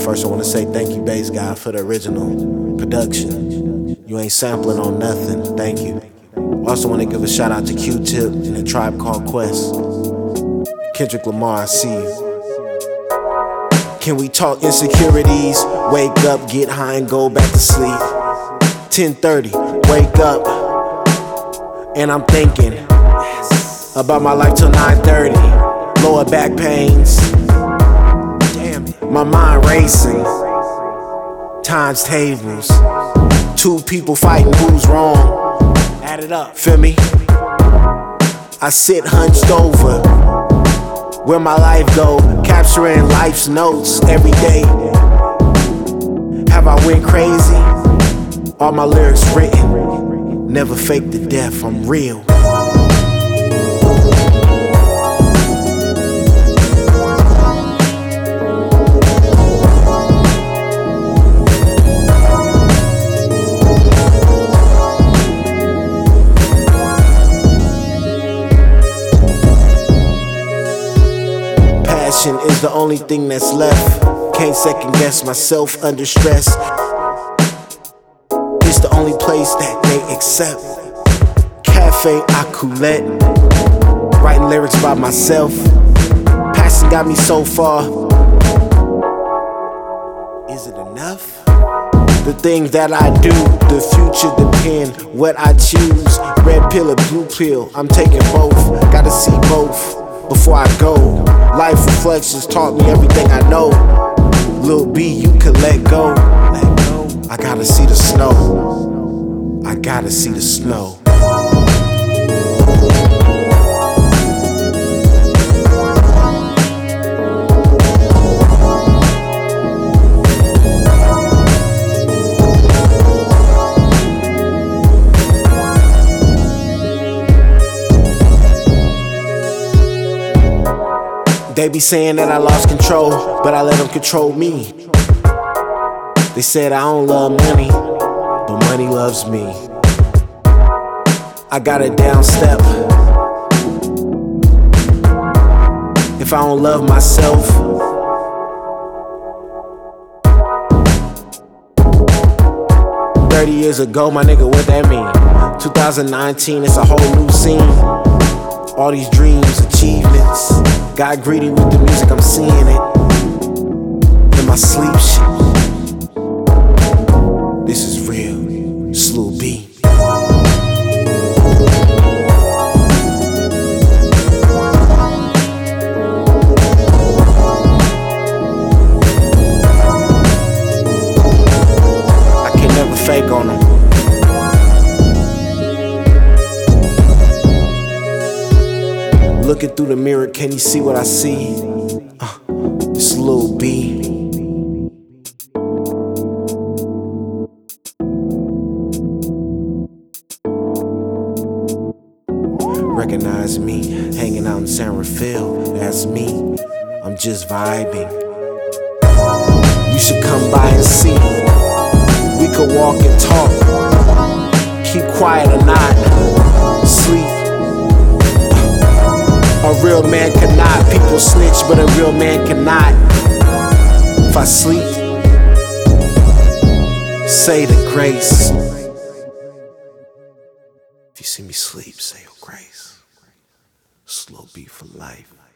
First, I want to say thank you, Bass Guy, for the original production. You ain't sampling on nothing, thank you. Also want to give a shout out to Q-Tip and the Tribe Called Quest. Kendrick Lamar, I see you. Can we talk insecurities? Wake up, get high and go back to sleep. 10:30, wake up, and I'm thinking about my life till 9:30. Lower back pains, damn it, my mind racing. Times tables, two people fighting, who's wrong? Add it up, feel me? I sit hunched over, where my life go, capturing life's notes every day. Have I went crazy? All my lyrics written, never fake the death, I'm real. Passion is the only thing that's left. Can't second guess myself under stress. It's the only place that they accept. Cafe à Coulette, writing lyrics by myself. Passion got me so far. Is it enough? The things that I do, the future depend what I choose. Red pill or blue pill, I'm taking both. Gotta see both before I go. Life reflections taught me everything I know. Lil B, you can let go. I gotta see the snow. I gotta see the snow. They be saying that I lost control, but I let them control me. They said I don't love money, but money loves me. I got a down step. If I don't love myself, "30 years ago, my nigga, what that mean? 2019, it's a whole new scene. All these dreams, achievements. Got greedy with the music, I'm seeing it in my sleep shit. This is real, Slow B. I can never fake on them. Looking through the mirror, can you see what I see? It's Lil B. Recognize me, hanging out in San Rafael, that's me. I'm just vibing. You should come by and see. We could walk and talk. Keep quiet or not. Sleep. A real man cannot. People snitch, but a real man cannot. If I sleep, say the grace. If you see me sleep, say your grace. Slow B for life.